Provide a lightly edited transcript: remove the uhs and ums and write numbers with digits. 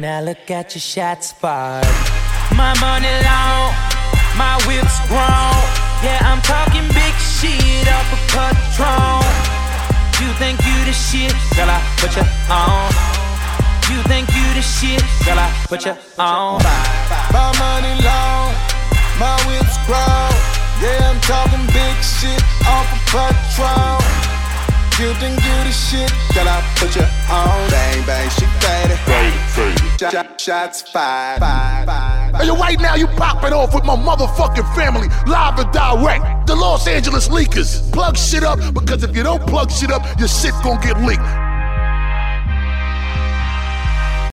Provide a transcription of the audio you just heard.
Now look at your shots fired. My money long, my whip's grown. Yeah, I'm talking big shit off a Patron. You think you the shit, girl, I put you on. You think you the shit, girl, I put you on. My money long, my whip's grown. Yeah, I'm talking big shit off a Patron. You think you the shit, girl, I put you on. Bang, bang, she faded. Shots fired. Hey, yo, right now you popping off with my motherfucking family, live and direct. The Los Angeles Leakers. Plug shit up, because if you don't plug shit up, your shit gon' get leaked.